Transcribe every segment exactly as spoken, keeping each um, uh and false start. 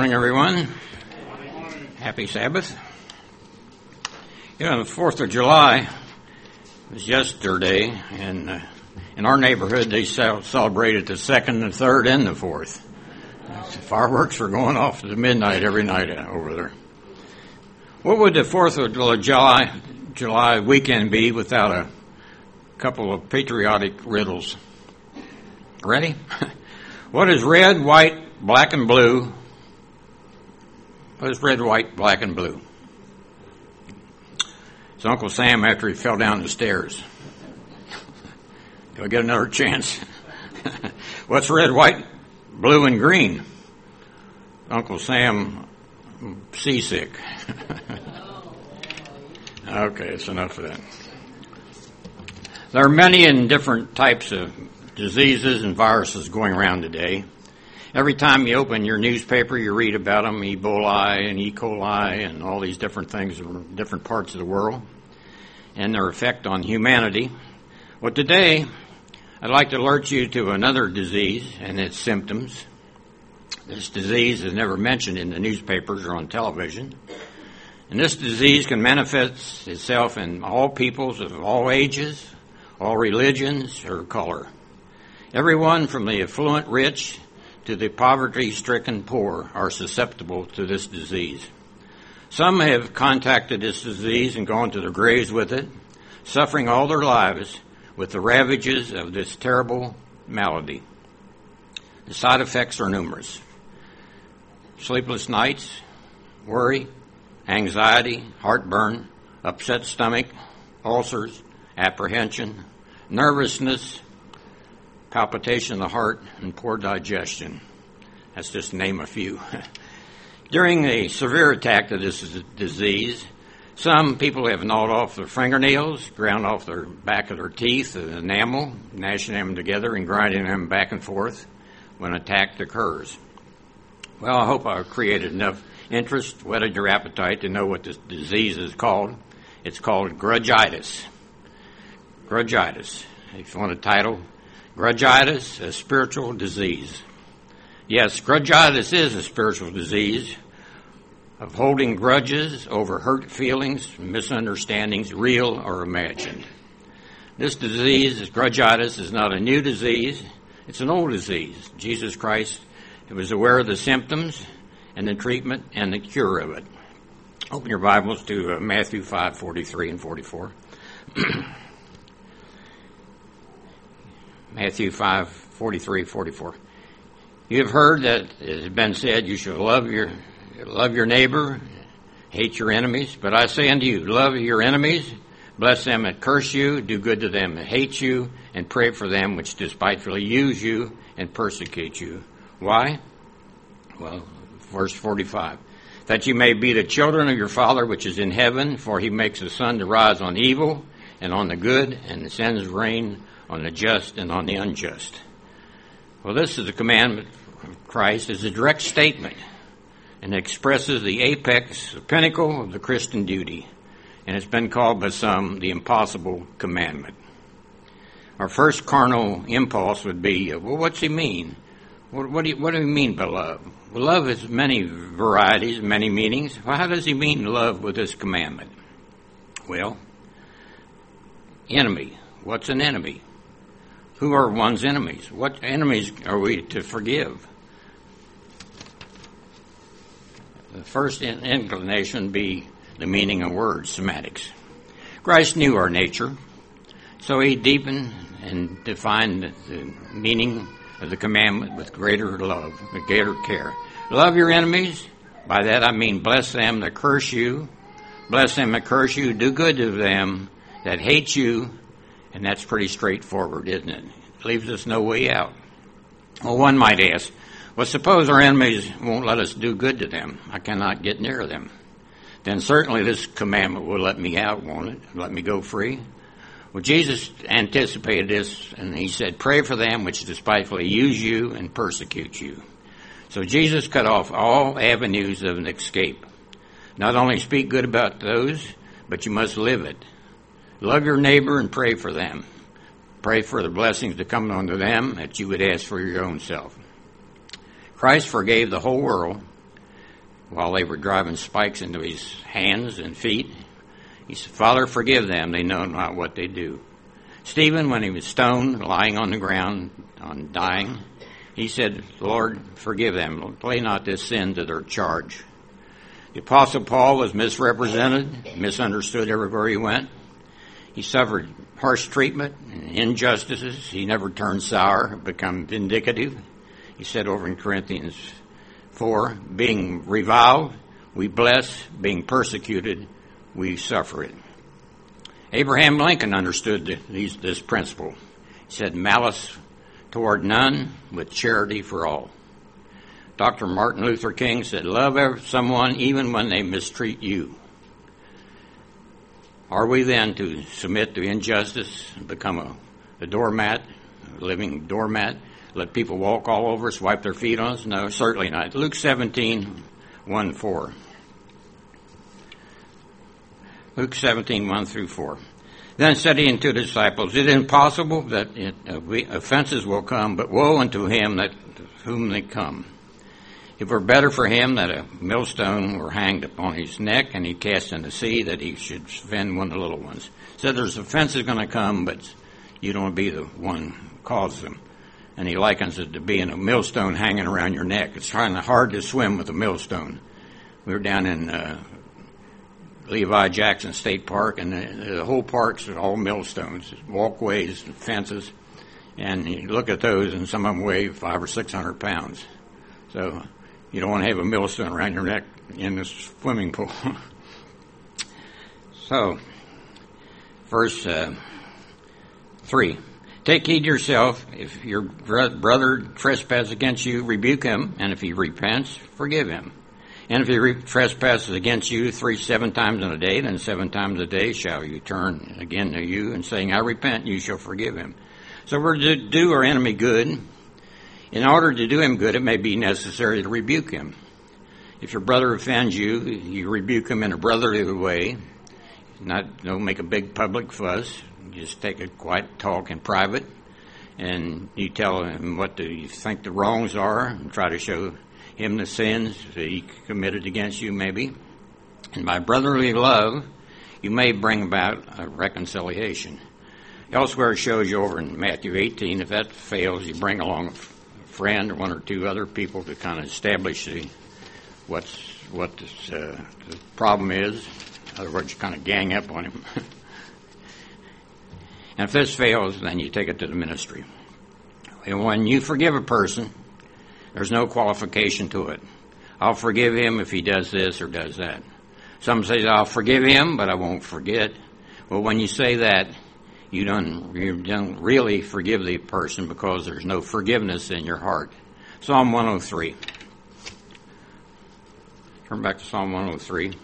morning, everyone. Happy Sabbath. You know, the fourth of July was yesterday, and uh, in our neighborhood they celebrated the second, the third, and the fourth. The fireworks were going off at midnight every night over there. What would the fourth of July, July weekend be without a couple of patriotic riddles? Ready? What is red, white, black, and blue? What is red, white, black, and blue? It's Uncle Sam after he fell down the stairs. Do I get another chance? What's red, white, blue, and green? Uncle Sam seasick. Okay, that's enough of that. There are many and different types of diseases and viruses going around today. Every time you open your newspaper, you read about them, Ebola and E. coli and all these different things in different parts of the world and their effect on humanity. Well, today, I'd like to alert you to another disease and its symptoms. This disease is never mentioned in the newspapers or on television. And this disease can manifest itself in all peoples of all ages, all religions, or color. Everyone from the affluent rich to the poverty-stricken poor are susceptible to this disease. Some have contacted this disease and gone to their graves with it, suffering all their lives with the ravages of this terrible malady. The side effects are numerous. Sleepless nights, worry, anxiety, heartburn, upset stomach, ulcers, apprehension, nervousness, palpitation of the heart, and poor digestion. That's just to name a few. During a severe attack of this disease, some people have gnawed off their fingernails, ground off their back of their teeth, the enamel, gnashing them together and grinding them back and forth when attack occurs. Well, I hope I've created enough interest, whetted your appetite to know what this disease is called. It's called grudgitis. Grudgitis. If you want a title, Grudgitis, a spiritual disease. Yes, grudgitis is a spiritual disease of holding grudges over hurt feelings, misunderstandings, real or imagined. This disease, grudgitis, is not a new disease. It's an old disease. Jesus Christ was aware of the symptoms and the treatment and the cure of it. Open your Bibles to uh, Matthew five, forty-three and forty-four. Matthew five, forty-three, forty-four. You have heard that it has been said, you shall love your love your neighbor, hate your enemies. But I say unto you, love your enemies, bless them that curse you, do good to them that hate you, and pray for them which despitefully use you and persecute you. Why? Well, verse forty-five. That you may be the children of your Father which is in heaven, for he makes the sun to rise on evil and on the good, and sends rain on the just and on the unjust. Well, this is the commandment of Christ. It's a direct statement and expresses the apex, the pinnacle of the Christian duty. And it's been called by some the impossible commandment. Our first carnal impulse would be, well, what's he mean? What, what, do, you, what do he mean by love? Well, love has many varieties, many meanings. Well, how does he mean love with this commandment? Well, enemy. What's an enemy? Who are one's enemies? What enemies are we to forgive? The first inclination would be the meaning of words, semantics. Christ knew our nature, so he deepened and defined the meaning of the commandment with greater love, with greater care. Love your enemies. By that I mean bless them that curse you. Bless them that curse you. Do good to them that hate you. And that's pretty straightforward, isn't it? It leaves us no way out. Well, one might ask, well, suppose our enemies won't let us do good to them. I cannot get near them. Then certainly this commandment will let me out, won't it? Let me go free. Well, Jesus anticipated this, and he said, pray for them which despitefully use you and persecute you. So Jesus cut off all avenues of an escape. Not only speak good about those, but you must live it. Love your neighbor and pray for them. Pray for the blessings to come unto them that you would ask for your own self. Christ forgave the whole world while they were driving spikes into his hands and feet. He said, Father, forgive them. They know not what they do. Stephen, when he was stoned, lying on the ground, on dying, he said, Lord, forgive them. Lay not this sin to their charge. The Apostle Paul was misrepresented, misunderstood everywhere he went. He suffered harsh treatment and injustices. He never turned sour, become vindicative. He said over in Corinthians four, being reviled, we bless, being persecuted, we suffer it. Abraham Lincoln understood these, this principle. He said, malice toward none, with charity for all. Doctor Martin Luther King said, love someone even when they mistreat you. Are we then to submit to injustice, become a, a doormat, a living doormat, let people walk all over us, wipe their feet on us? No, certainly not. Luke seventeen, one, four. Luke seventeen, one through four. Then said he unto the disciples, it is impossible that it, uh, we, offenses will come, but woe unto him that whom they come. It were better for him that a millstone were hanged upon his neck and he cast in the sea, that he should offend one of the little ones. So there's offenses going to come, but you don't want to be the one who causes them. And he likens it to being a millstone hanging around your neck. It's kind of hard to swim with a millstone. We were down in uh, Levi Jackson State Park, and the, the whole park's all millstones, walkways, and fences. And you look at those, and some of them weigh five or six hundred pounds. So you don't want to have a millstone around your neck in this swimming pool. So, verse uh, three. Take heed to yourself. If your brother trespasses against you, rebuke him. And if he repents, forgive him. And if he re- trespasses against you three, seven times in a day, then seven times a day shall you turn again to you, and saying, I repent, you shall forgive him. So we're to do our enemy good. In order to do him good, it may be necessary to rebuke him. If your brother offends you, you rebuke him in a brotherly way. Not don't make a big public fuss. Just take a quiet talk in private, and you tell him what do you think the wrongs are, and try to show him the sins that he committed against you, maybe. And by brotherly love, you may bring about a reconciliation. Elsewhere, it shows you over in Matthew eighteen, if that fails, you bring along a friend or one or two other people to kind of establish the, what's what this, uh, the problem is. In other words, you kind of gang up on him. And if this fails, then you take it to the ministry. And when you forgive a person, there's no qualification to it. I'll forgive him if he does this or does that. Some say, I'll forgive him, but I won't forget. Well, when you say that, you don't, you don't really forgive the person because there's no forgiveness in your heart. Psalm one oh three. Turn back to Psalm one oh three,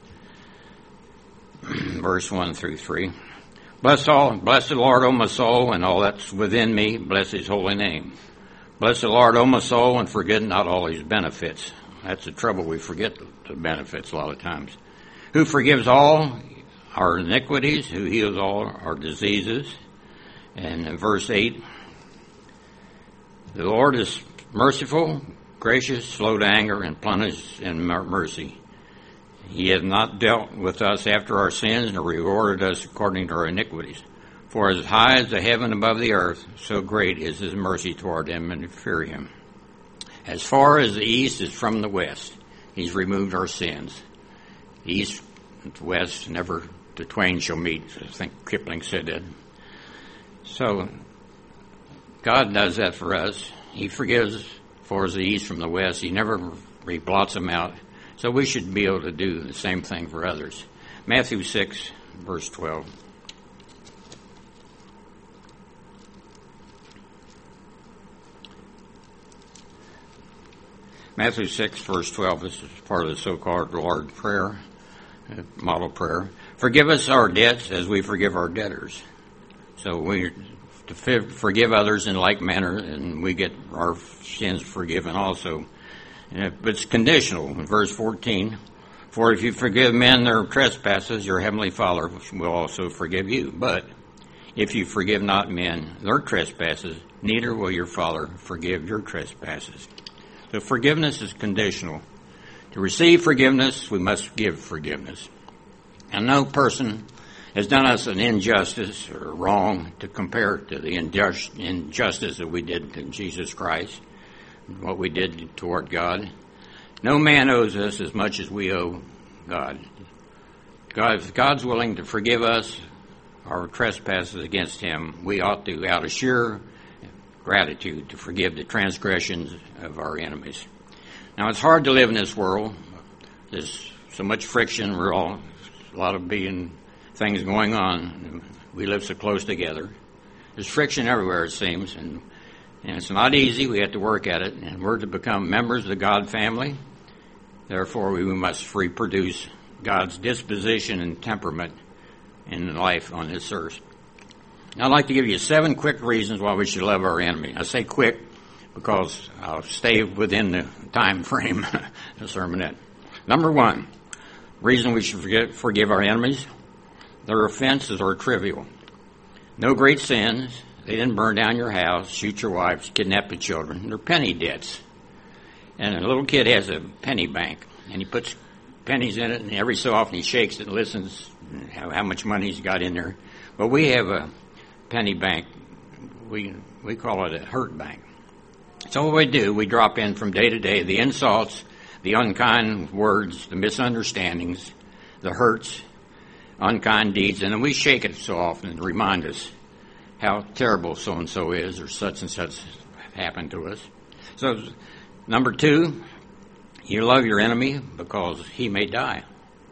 verse one through three. Bless all, bless the Lord, O my soul, and all that's within me. Bless his holy name. Bless the Lord, O my soul, and forget not all his benefits. That's the trouble. We forget the benefits a lot of times. Who forgives all our iniquities, who heals all our diseases. And in verse eight, the Lord is merciful, gracious, slow to anger, and plenteous in mercy. He has not dealt with us after our sins, nor rewarded us according to our iniquities. For as high as the heaven above the earth, so great is his mercy toward them and fear him. As far as the east is from the west, he's removed our sins. The east and the west, never the twain shall meet. I think Kipling said that. So God does that for us. He forgives as far as the east from the west. He never he blots them out. So we should be able to do the same thing for others. Matthew six, verse twelve. Matthew six, verse twelve. This is part of the so-called Lord's Prayer, model prayer. Forgive us our debts as we forgive our debtors. So we to forgive others in like manner, and we get our sins forgiven also. But it's conditional. In verse fourteen, for if you forgive men their trespasses, your heavenly Father will also forgive you. But if you forgive not men their trespasses, neither will your Father forgive your trespasses. The forgiveness is conditional. To receive forgiveness, we must give forgiveness. And no person has done us an injustice or wrong to compare it to the injust, injustice that we did to Jesus Christ, what we did toward God. No man owes us as much as we owe God. God, if God's willing to forgive us our trespasses against him, we ought to, out of sheer gratitude, to forgive the transgressions of our enemies. Now, it's hard to live in this world. There's so much friction. We're all, a lot of being things going on. We live so close together. There's friction everywhere, it seems, and, and it's not easy. We have to work at it, and we're to become members of the God family. Therefore, we must reproduce God's disposition and temperament in life on this earth. Now, I'd like to give you seven quick reasons why we should love our enemy. I say quick because I'll stay within the time frame of the sermonette. Number one, reason we should forgive, forgive our enemies: their offenses are trivial. No great sins. They didn't burn down your house, shoot your wives, kidnap the children. They're penny debts. And a little kid has a penny bank, and he puts pennies in it, and every so often he shakes it and listens how, how much money he's got in there. But we have a penny bank. We we call it a hurt bank. So what we do, we drop in from day to day the insults, the unkind words, the misunderstandings, the hurts, unkind deeds, and then we shake it so often to remind us how terrible so-and-so is, or such and such happened to us. So, number two, you love your enemy because he may die.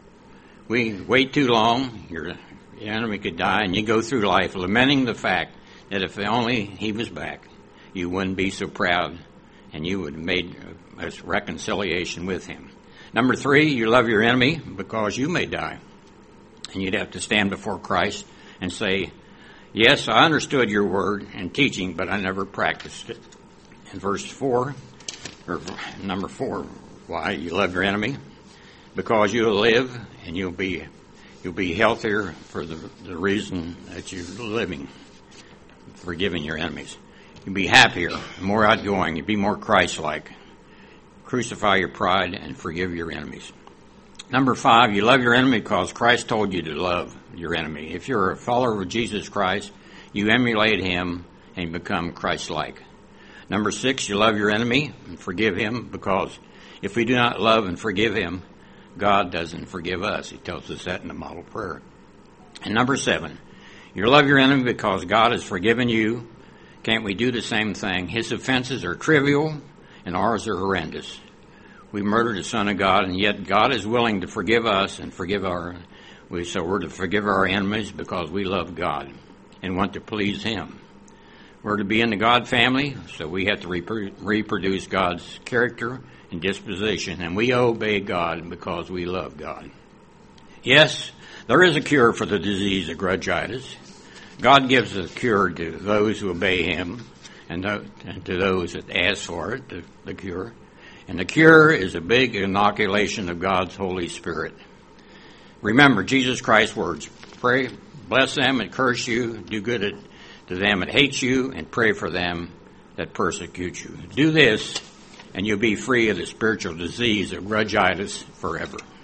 We wait too long, your enemy could die, and you go through life lamenting the fact that if only he was back, you wouldn't be so proud, and you would have made a reconciliation with him. Number three, you love your enemy because you may die. And you'd have to stand before Christ and say, yes, I understood your word and teaching, but I never practiced it. In verse four, or number four, why you love your enemy? Because you'll live and you'll be you'll be healthier for the, the reason that you're living, forgiving your enemies. You'll be happier, more outgoing, you'll be more Christ-like. Crucify your pride and forgive your enemies. Number five, you love your enemy because Christ told you to love your enemy. If you're a follower of Jesus Christ, you emulate him and become Christ-like. Number six, you love your enemy and forgive him because if we do not love and forgive him, God doesn't forgive us. He tells us that in the model prayer. And number seven, you love your enemy because God has forgiven you. Can't we do the same thing? His offenses are trivial and ours are horrendous. We murdered the Son of God, and yet God is willing to forgive us and forgive our, we, so we're to forgive our enemies because we love God and want to please him. We're to be in the God family, so we have to repro- reproduce God's character and disposition, and we obey God because we love God. Yes, there is a cure for the disease of grudgitis. God gives a cure to those who obey him and, th- and to those that ask for it, the, the cure. And the cure is a big inoculation of God's Holy Spirit. Remember Jesus Christ's words. Pray, bless them and curse you, do good at, to them that hate you, and pray for them that persecute you. Do this, and you'll be free of the spiritual disease of grudgitis forever.